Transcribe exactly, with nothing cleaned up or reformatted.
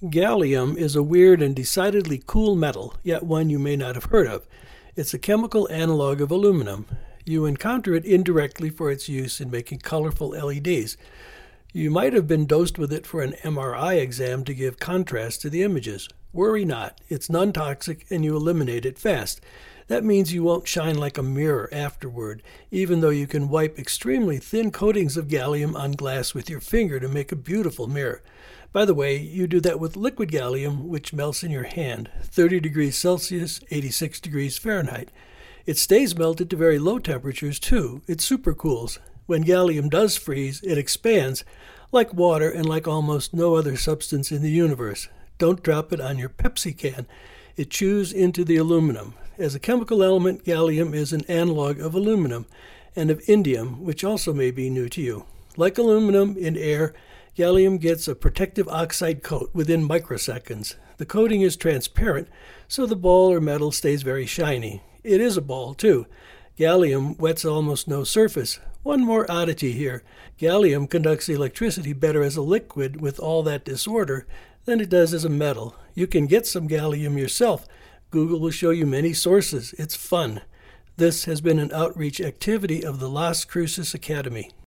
Gallium is a weird and decidedly cool metal, yet one you may not have heard of. It's a chemical analog of aluminum. You encounter it indirectly for its use in making colorful L E Ds. You might have been dosed with it for an M R I exam to give contrast to the images. Worry not, it's non-toxic and you eliminate it fast. That means you won't shine like a mirror afterward, even though you can wipe extremely thin coatings of gallium on glass with your finger to make a beautiful mirror. By the way, you do that with liquid gallium, which melts in your hand, thirty degrees Celsius, eighty-six degrees Fahrenheit. It stays melted to very low temperatures, too. It supercools. When gallium does freeze, it expands, like water and like almost no other substance in the universe. Don't drop it on your Pepsi can. It chews into the aluminum. As a chemical element, gallium is an analog of aluminum and of indium, which also may be new to you. Like aluminum in air, gallium gets a protective oxide coat within microseconds. The coating is transparent, so the ball or metal stays very shiny. It is a ball, too. Gallium wets almost no surface. One more oddity here. Gallium conducts electricity better as a liquid with all that disorder than it does as a metal. You can get some gallium yourself. Google will show you many sources. It's fun. This has been an outreach activity of the Las Cruces Academy.